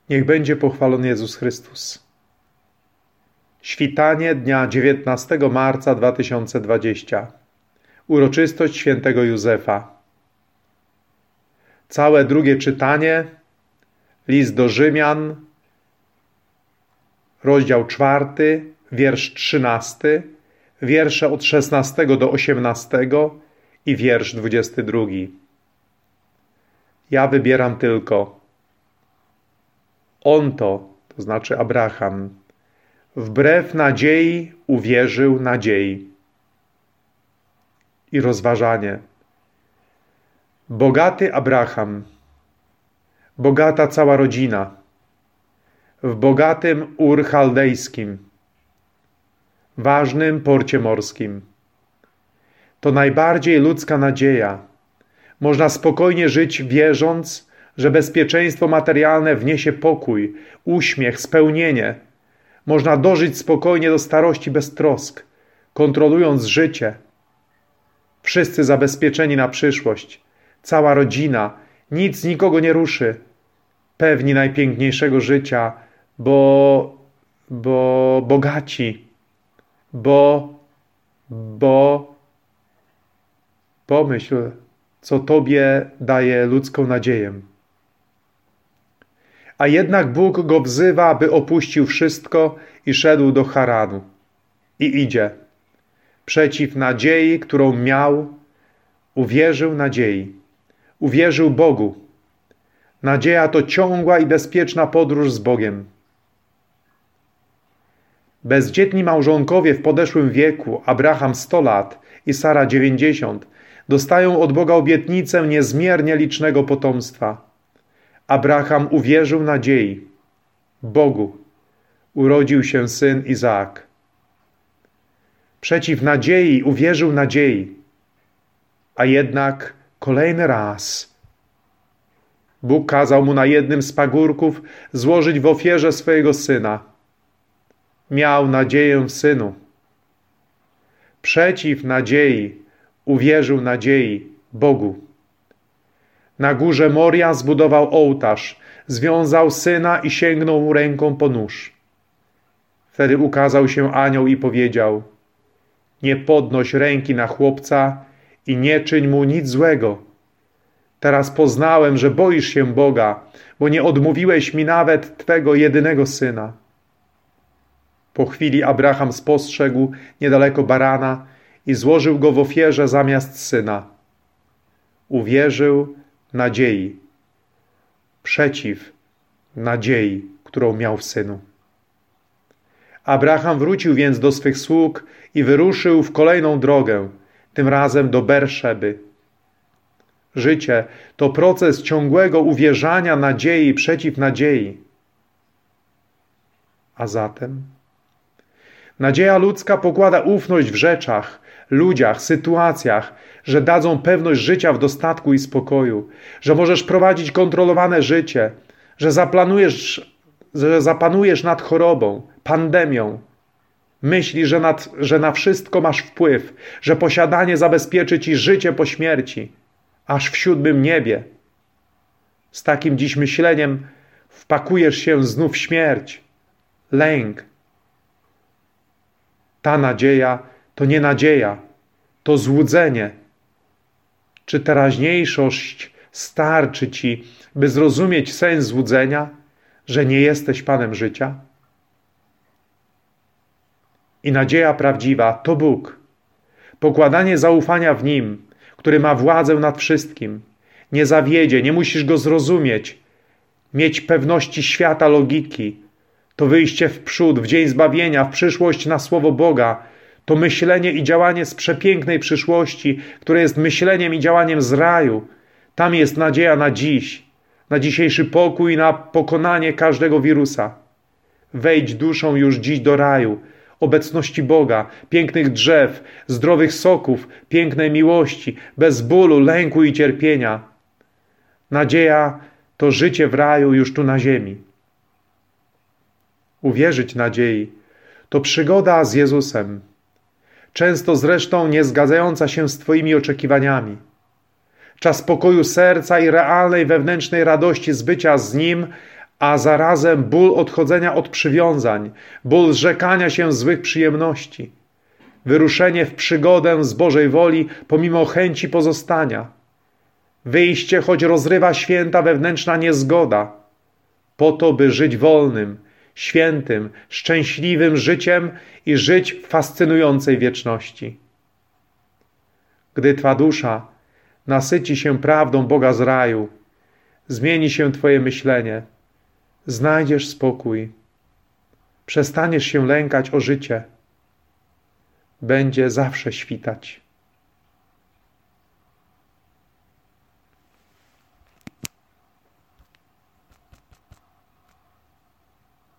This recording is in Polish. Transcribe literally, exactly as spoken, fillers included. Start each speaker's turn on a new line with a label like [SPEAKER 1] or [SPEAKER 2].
[SPEAKER 1] Niech będzie pochwalony Jezus Chrystus. Świtanie dnia dziewiętnastego marca dwa tysiące dwudziestego. Uroczystość świętego Józefa. Całe drugie czytanie, list do Rzymian, rozdział czwarty, wiersz trzynasty, wiersze od szesnastego do osiemnastego i wiersz dwudziesty drugi. Ja wybieram tylko. On to, to znaczy Abraham, wbrew nadziei uwierzył nadziei. I rozważanie. Bogaty Abraham, bogata cała rodzina, w bogatym Ur Chaldejskim, ważnym porcie morskim. To najbardziej ludzka nadzieja. Można spokojnie żyć, wierząc, że bezpieczeństwo materialne wniesie pokój, uśmiech, spełnienie. Można dożyć spokojnie do starości bez trosk, kontrolując życie. Wszyscy zabezpieczeni na przyszłość, cała rodzina, nic nikogo nie ruszy. Pewni najpiękniejszego życia, bo, bo bogaci, bo, bo pomyśl, co Tobie daje ludzką nadzieję. A jednak Bóg go wzywa, by opuścił wszystko i szedł do Haranu. I idzie. Przeciw nadziei, którą miał, uwierzył nadziei. Uwierzył Bogu. Nadzieja to ciągła i bezpieczna podróż z Bogiem. Bezdzietni małżonkowie w podeszłym wieku, Abraham sto lat i Sara dziewięćdziesiąt, dostają od Boga obietnicę niezmiernie licznego potomstwa. Abraham uwierzył nadziei. Bogu urodził się syn Izaak. Przeciw nadziei uwierzył nadziei. A jednak kolejny raz Bóg kazał mu na jednym z pagórków złożyć w ofierze swojego syna. Miał nadzieję w synu. Przeciw nadziei uwierzył nadziei Bogu. Na górze Moria zbudował ołtarz, związał syna i sięgnął ręką po nóż. Wtedy ukazał się anioł i powiedział: nie podnoś ręki na chłopca i nie czyń mu nic złego. Teraz poznałem, że boisz się Boga, bo nie odmówiłeś mi nawet Twego jedynego syna. Po chwili Abraham spostrzegł niedaleko barana i złożył go w ofierze zamiast syna. Uwierzył nadziei. Przeciw nadziei, którą miał w synu. Abraham wrócił więc do swych sług i wyruszył w kolejną drogę, tym razem do Berszeby. Życie to proces ciągłego uwierzania nadziei przeciw nadziei. A zatem nadzieja ludzka pokłada ufność w rzeczach, ludziach, sytuacjach, że dadzą pewność życia w dostatku i spokoju, że możesz prowadzić kontrolowane życie, że zaplanujesz, że zapanujesz nad chorobą, pandemią. Myśli, że, nad, że na wszystko masz wpływ, że posiadanie zabezpieczy ci życie po śmierci, aż w siódmym niebie. Z takim dziś myśleniem wpakujesz się znów w śmierć, lęk. Ta nadzieja to nie nadzieja, to złudzenie. Czy teraźniejszość starczy ci, by zrozumieć sens złudzenia, że nie jesteś Panem życia? I nadzieja prawdziwa to Bóg. Pokładanie zaufania w Nim, który ma władzę nad wszystkim. Nie zawiedzie, nie musisz Go zrozumieć. Mieć pewności świata logiki. To wyjście w przód, w dzień zbawienia, w przyszłość na słowo Boga. To myślenie i działanie z przepięknej przyszłości, które jest myśleniem i działaniem z raju. Tam jest nadzieja na dziś, na dzisiejszy pokój, na pokonanie każdego wirusa. Wejdź duszą już dziś do raju, obecności Boga, pięknych drzew, zdrowych soków, pięknej miłości, bez bólu, lęku i cierpienia. Nadzieja to życie w raju już tu na ziemi. Uwierzyć nadziei to przygoda z Jezusem, często zresztą nie zgadzająca się z Twoimi oczekiwaniami. Czas pokoju serca i realnej wewnętrznej radości z bycia z Nim, a zarazem ból odchodzenia od przywiązań, ból zrzekania się złych przyjemności, wyruszenie w przygodę z Bożej woli pomimo chęci pozostania, wyjście, choć rozrywa święta wewnętrzna niezgoda, po to, by żyć wolnym, świętym, szczęśliwym życiem i żyć w fascynującej wieczności. Gdy Twa dusza nasyci się prawdą Boga z raju, zmieni się Twoje myślenie, znajdziesz spokój, przestaniesz się lękać o życie, będzie zawsze świtać.